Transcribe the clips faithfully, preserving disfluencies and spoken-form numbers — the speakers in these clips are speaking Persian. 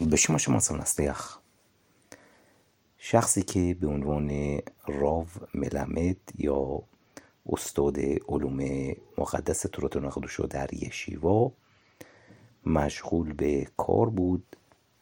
בשם شما منستیخ شخصی که به عنوان راو ملمد یا استاد علوم مقدس تورات القدس در یشیوا مشغول به کار بود.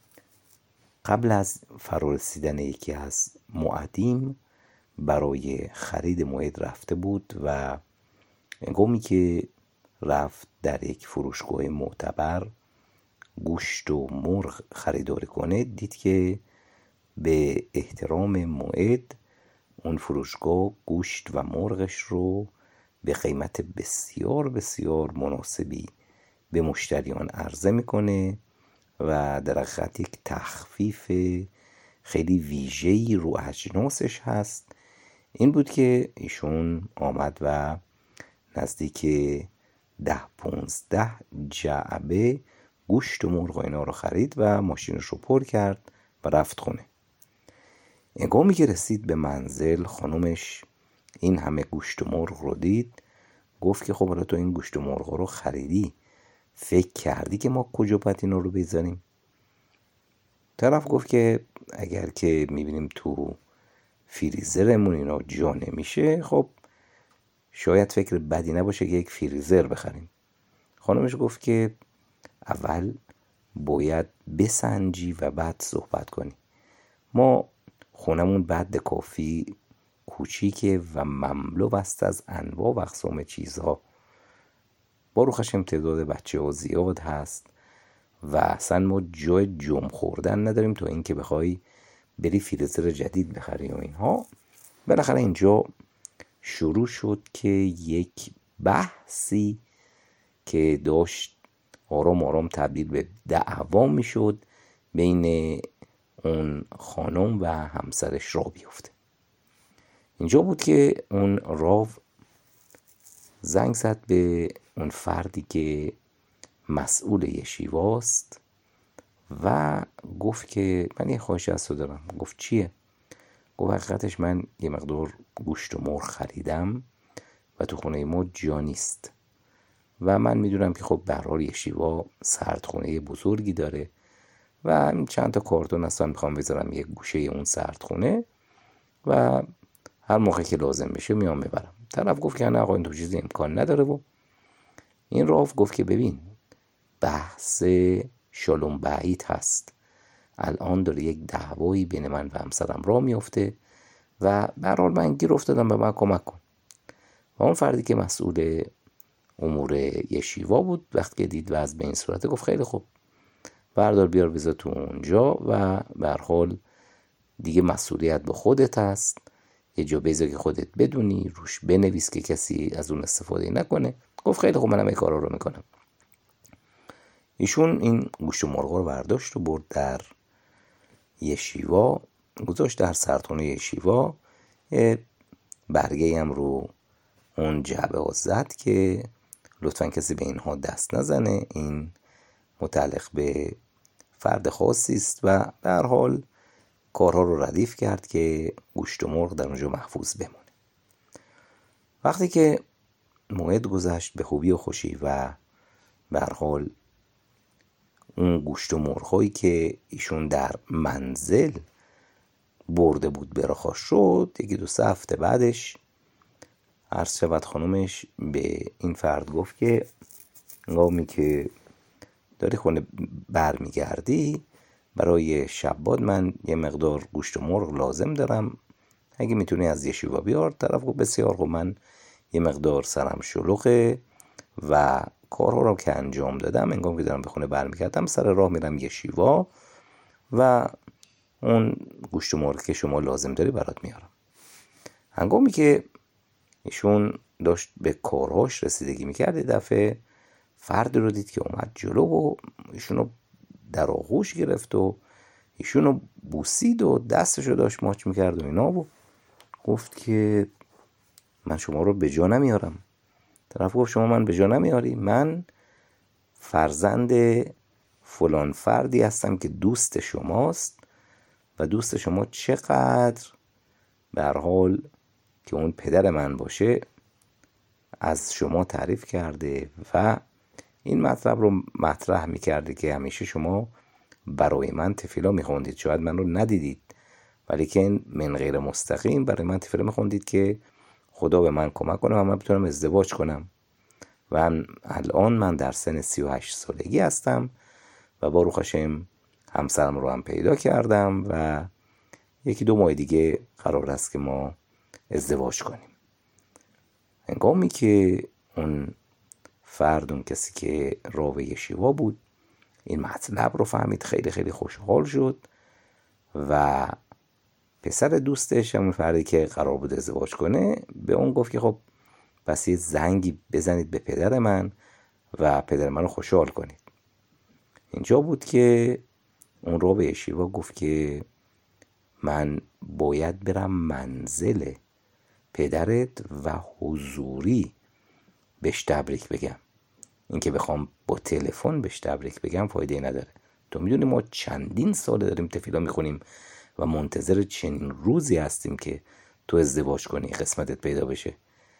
قبل از فرارسیدن یکی از موعدین برای خرید موعد رفته بود و هنگامی که رفت در یک فروشگاه معتبر گوشت و مرغ خریداری کنه، دید که به احترام موعد اون فروشگاه گوشت و مرغش رو به قیمت بسیار بسیار مناسبی به مشتریان عرضه میکنه و در حقیقت یک تخفیف خیلی ویژه‌ای رو اجناسش هست. این بود که ایشون آمد و نزدیک ده پونزده جعبه گوشت و مرغ و اینا رو خرید و ماشینش رو پر کرد و رفت خونه. هنگامی که رسید به منزل خانومش این همه گوشت و مرغ رو دید، گفت که خب حالا تو این گوشت و مرغ رو خریدی، فکر کردی که ما کجا باید اینا رو بذاریم؟ طرف گفت که اگر که میبینیم تو فریزرمون اینا جا نمیشه، خب شاید فکر بدی نباشه که یک فریزر بخریم. خانمش گفت که اول باید بسنجی و بعد صحبت کنی. ما خونمون بعد کافی کوچیکه و مملو است از انواع و اقسام چیزها. با روخش تعداد بچه ها زیاد هست و اصلا ما جای جم خوردن نداریم تا اینکه بخوای بری فریزر جدید بخری و اینها. بالاخره اینجا شروع شد که یک بحثی که داشت آرام آرام تبدیل به دعوا می شد بین اون خانم و همسرش را بیفته. اینجا بود که اون راو زنگ زد به اون فردی که مسئول یشیواست و گفت که من یه خواهش از تو دارم. گفت چیه؟ گفت حقیقتش من یه مقدار گوشت و مرغ خریدم و تو خونه ما جا نیست و من میدونم که خب به هر حال یشیوا سردخونه بزرگی داره و چند تا کارتون اصلا میخوام بذارم یه گوشه اون سردخونه و هر موقع که لازم بشه میام ببرم. طرف گفت که نه آقا این تو چیزی امکان نداره. و این راو گفت که ببین بحث شالوم بعید هست، الان داره یک دعوایی بین من و همسرم راه میفته و به هر حال من گیر افتادم، به من کمک کن. و اون فردی که مسئول امور یشیوا بود وقتی که دید وضع به این صورته گفت خیلی خوب، بردار بیار بذار تو اونجا و به هر حال دیگه مسئولیت به خودت هست، یه جا بذار که خودت بدونی، روش بنویس که کسی از اون استفاده نکنه. گفت خیلی خوب، منم این کارا رو میکنم. ایشون این گوشت و مرغ رو برداشت و برد در یشیوا، گذاشت در سردخونه یشیوا. برگه هم رو اون جعبه ها زد که لطفاً کسی به اینها دست نزنه، این متعلق به فرد خاصی است و به هر حال کارها رو ردیف کرد که گوشت و مرغ در اونجا محفوظ بمونه. وقتی که موعد گذشت به خوبی و خوشی و به هر حال اون گوشت و مرغ هایی که ایشون در منزل برده بود برخواست شد، یکی دو سه هفته بعدش عرض شود خانومش به این فرد گفت که هنگامی که داری خونه برمیگردی برای شبات من یه مقدار گوشت و مرغ لازم دارم، اگه میتونی از یشیوا بیار. طرف گفت بسیار خوب، من یه مقدار سرم شلوغه و کارها رو که انجام دادم، هنگامی که دارم به خونه برمیگردم سر راه میرم یشیوا و اون گوشت و مرغ که شما لازم داری برات میارم. هنگامی که ایشون داشت به کارهاش رسیدگی میکرد، یه دفعه فرد رو دید که اومد جلو و ایشونو در آغوش گرفت و ایشونو بوسید و دستشو داشت ماچ میکرد و اینا و گفت که من شما رو به جا نمیارم. طرف گفت شما من به جا نمیاری؟ من فرزند فلان فردی هستم که دوست شماست و دوست شما چقدر به هر حال که اون پدر من باشه از شما تعریف کرده و این مطلب رو مطرح میکرده که همیشه شما برای من تفیلا میخوندید، شاید من رو ندیدید ولی که من غیر مستقیم برای من تفیلا میخوندید که خدا به من کمک کنه و من بتونم ازدواج کنم. و الان من در سن سی و هشت سالگی هستم و با روح هاشم همسرم رو هم پیدا کردم و یکی دو ماه دیگه قرار است که ما ازدواج کنیم. هنگامی که اون فرد، اون کسی که راوی یشیوا بود، این مطلب رو فهمید، خیلی خیلی خوشحال شد و پسر دوستش، همون فردی که قرار بود ازدواج کنه، به اون گفت که خب پس یه زنگی بزنید به پدر من و پدر من رو خوشحال کنید. اینجا بود که اون راوی یشیوا گفت که من باید برم منزل پدرت و حضوری بهش تبریک بگم. این که بخوام با تلفن بهش تبریک بگم فایده نداره. تو میدونی ما چندین ساله داریم تفیلا میخونیم و منتظر چنین روزی هستیم که تو ازدواج کنی، قسمتت پیدا بشه.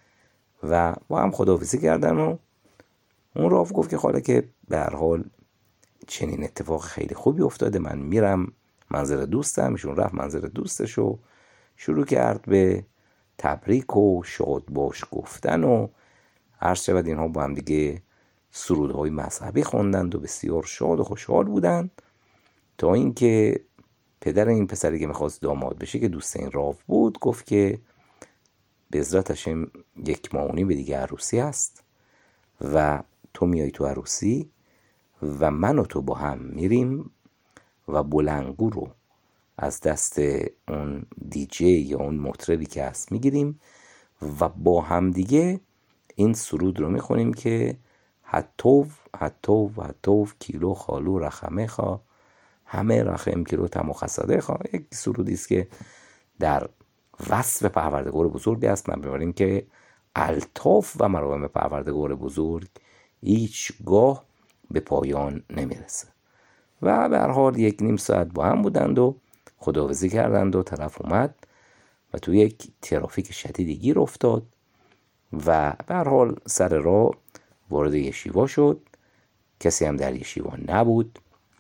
و با هم خداحافظی کردن و اون راو گفت که حالا که به هر حال چنین اتفاق خیلی خوبی افتاده، من میرم منزل دوستم. ایشون رفت منزل دوستش و شروع کرد به تبریک و شاد باش گفتن و عرض شود اینها با هم دیگه سرودهای مذهبی خوندند و بسیار شاد و خوشحال بودند، تا اینکه پدر این پسری که میخواست داماد بشه که دوست این راو بود گفت که به عزت هاشم یک ماه و نیم دیگه عروسی هست و تو میای تو عروسی و من و تو با هم میریم و بلنگو رو از دست اون دیجی یا اون مطربی که هست میگیریم و با هم دیگه این سرود رو میخونیم که حتوف حتوف حتوف کیلو خالو رخمه خوا همه رخم کیلو تم و خساده خوا. یک سرودی است که در وصف پروردگار بزرگی است. من ببینیم که الطاف و مرام پروردگار بزرگ هیچگاه به پایان نمیرسه. و به هر حال یک نیم ساعت با هم بودند و خداحافظی کردند و طرف اومد و تو یک ترافیک شدیدی گیر افتاد و به هر حال سر راه وارد یشیوا شد. کسی هم در یشیوا نبود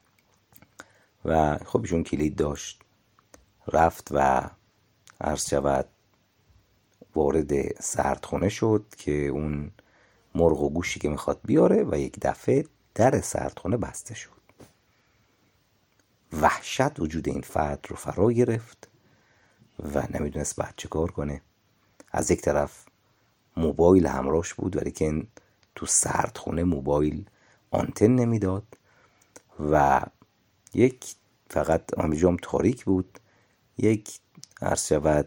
و خب ایشون کلید داشت، رفت و عرض شود وارد سردخونه شد که اون مرغ و گوشی که میخواد بیاره و یک دفعه در سردخونه بسته شد. وحشت وجود این فرد رو فرا گرفت و نمیدونست باید چه کار کنه. از یک طرف موبایل همراهش بود ولی که تو سردخونه موبایل آنتن نمیداد و یک فقط همینجام تاریک بود. یک عرض شود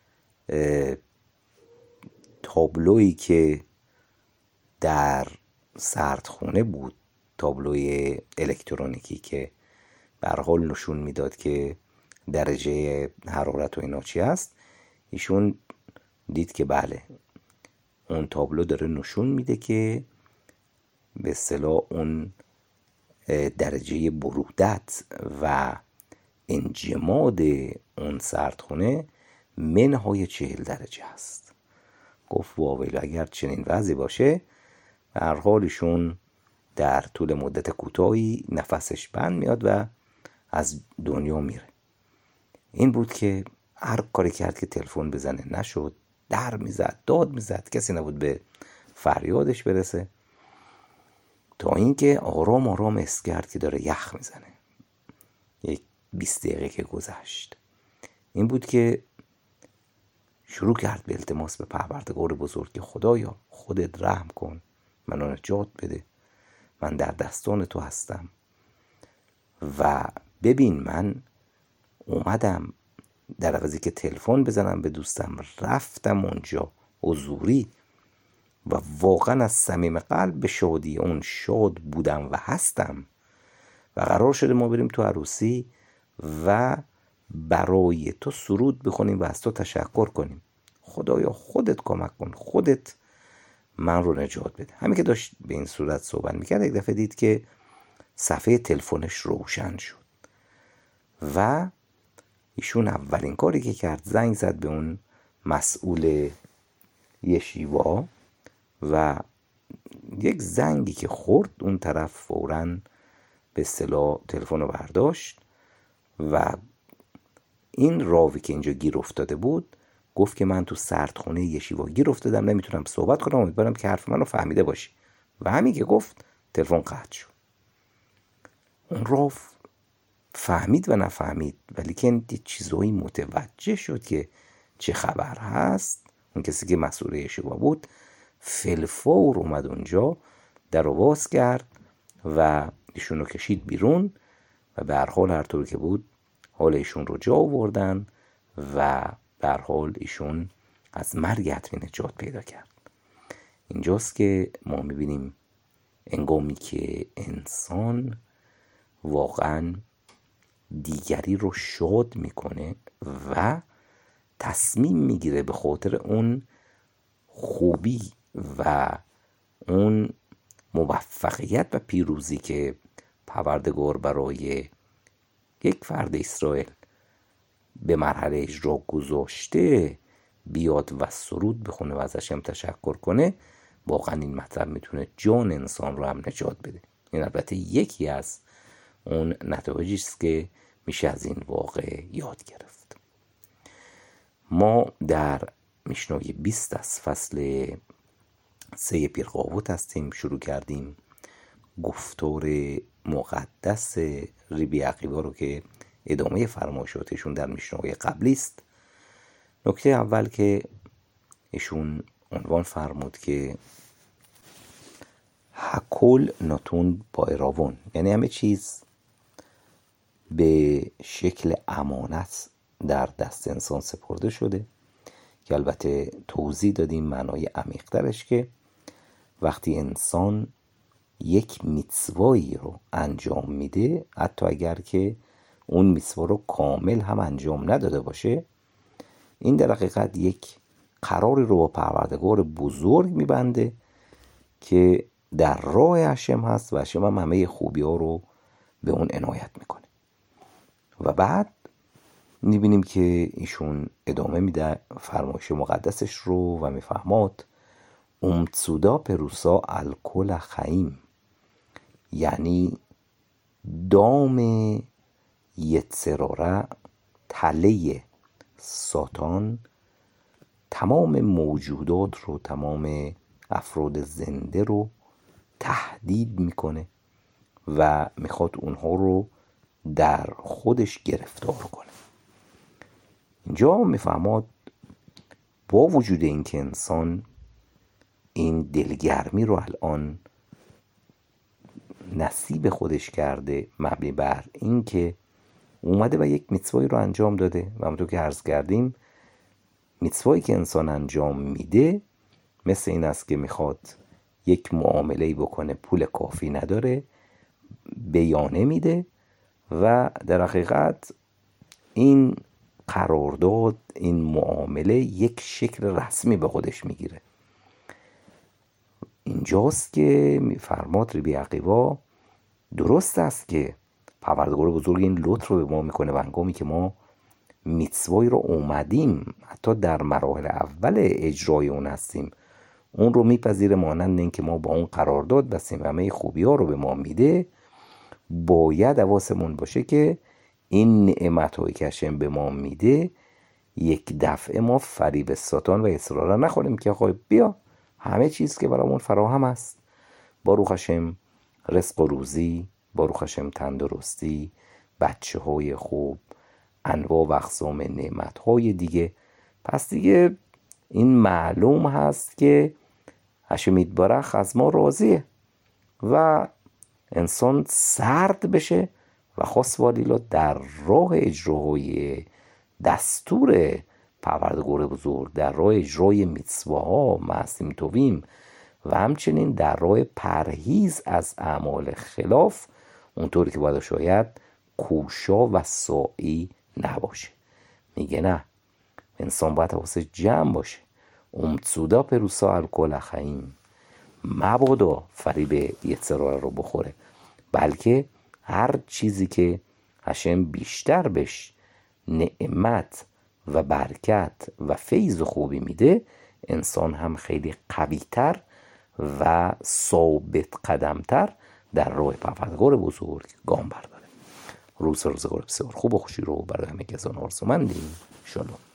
تابلویی که در سردخونه بود، تابلوی الکترونیکی که به هر حال نشون میداد که درجه حرارت و اینا چی هست، ایشون دید که بله اون تابلو داره نشون میده که به اصطلاح اون درجه برودت و انجماد اون سردخونه منهای چهل درجه است. گفت واویل اگر چنین وضعی باشه به هر حال ایشون در طول مدت کوتاهی نفسش بند میاد و از دنیا میره. این بود که هر کاری کرد که تلفن بزنه نشد، در میزد، داد میزد، کسی نبود به فریادش برسه، تا اینکه آرام آرام حس کرد که داره یخ میزنه. یک بیست دقیقه که گذشت، این بود که شروع کرد به التماس به پروردگار بزرگ که خدایا خودت رحم کن، منو نجات بده، من در دستان تو هستم و ببین من اومدم در عوضی که تلفن بزنم به دوستم رفتم اونجا حضوری و واقعا از صمیم قلب به شادی اون شاد بودم و هستم و قرار شده ما بریم تو عروسی و برای تو سرود بخونیم و از تو تشکر کنیم. خدایا خودت کمک کن، خودت من رو نجات بده. همین که داشت به این صورت صحبت میکرد یک دفعه دید که صفحه تلفنش روشن شد و ایشون اولین کاری که کرد زنگ زد به اون مسئول یشیوا و یک زنگی که خورد اون طرف فوراً به اصطلاح تلفن رو برداشت و این راوی که اینجا گیر افتاده بود گفت که من تو سردخونه یشیوا گیر افتادم، نمیتونم صحبت کنم، امیدوارم که حرف منو فهمیده باشی. و همین که گفت تلفن قطع شد. اون راو فهمید و نفهمید ولی که یه چیزایی متوجه شد که چه خبر هست. اون کسی که مسئول یشیوا بود فلفور اومد اونجا، در رو باز کرد و ایشون رو کشید بیرون و به هر حال هر طور که بود حال ایشون رو جا آوردن و به هر حال ایشون از مرگ حتمی نجات پیدا کرد. اینجاست که ما میبینیم انگامی که انسان واقعا دیگری رو شاد میکنه و تصمیم میگیره به خاطر اون خوبی و اون موفقیت و پیروزی که پروردگار برای یک فرد اسرائیل به مرحله اجرا گذاشته بیاد و سرود بخونه و ازش هم تشکر کنه. واقعا این مطلب میتونه جان انسان رو هم نجات بده. این البته یکی از اون نتایجی است که میشه از این واقعه یاد گرفت. ما در میشنای بیست از فصل سه پیرقاوت هستیم. شروع کردیم گفتار مقدس ربی عقیوا رو که ادامه فرمایشاتشون در میشنای قبلی است. نکته اول که ایشون عنوان فرمود که هکل ناتون با اراون، یعنی همه چیز به شکل امانت در دست انسان سپرده شده، که البته توضیح دادیم معنای عمیق‌ترش که وقتی انسان یک میتوایی رو انجام میده، حتی اگر که اون میتوا رو کامل هم انجام نداده باشه، این در حقیقت یک قراری رو با پروردگار بزرگ میبنده که در راه هشم هست و هشم هم همه خوبی ها رو به اون عنایت میکنه. و بعد میبینیم که ایشون ادامه میده فرمایش مقدسش رو و میفهماد امتسودا پروسا الکل خیم، یعنی دام یتسراره، تله ساتان تمام موجودات رو، تمام افراد زنده رو تهدید میکنه و میخواد اونها رو در خودش گرفتار کنه. اینجا میفهماد با وجود این که انسان این دلگرمی رو الان نصیب خودش کرده مبنی بر این که اومده و یک میتوایی رو انجام داده و همونطور که عرض کردیم میتوایی که انسان انجام میده مثل این است که میخواد یک معامله‌ای بکنه، پول کافی نداره، بیانه میده و در حقیقت این قرارداد، این معامله یک شکل رسمی به خودش میگیره. اینجاست که میفرماد ربی عقیوا درست است که پروردگار بزرگ این لطف رو به ما میکنه و هنگامی که ما میتوایی رو اومدیم حتی در مراحل اول اجرای اون هستیم، اون رو میپذیره مانند این که ما با اون قرارداد بستیم همه خوبی ها رو به ما میده، باید حواسمون باشه که این نعمت هایی که هشم به ما میده یک دفعه ما فریب ساتان و اصرار نخوریم که آقا بیا همه چیز که برامون فراهم است، باروخ هشم رزق و روزی، باروخ هشم تندرستی، بچه های خوب، انواع و اقسام نعمت های دیگه، پس دیگه این معلوم هست که هشم یتبارک از ما راضیه و انسان سرد بشه و خواست والیلا در راه اجرای دستور پروردگار بزرگ، در راه اجرای میتسواها معصیم تویم و همچنین در راه پرهیز از اعمال خلاف، اونطوری که باید شاید کوشا و سعی نباشه. میگه نه، انسان باید واسه جمع باشه. امتسودا پروسا الکل خیم، مبادا فریب یتسراره رو بخوره، بلکه هر چیزی که هشم بیشتر بهش نعمت و برکت و فیض و خوبی میده، انسان هم خیلی قویتر و ثابت قدمتر در راه پروردگار بزرگ گام برداره. روز روزگار بسیار خوب و خوشی رو برای همه کسان آرزومندیم. شالوم.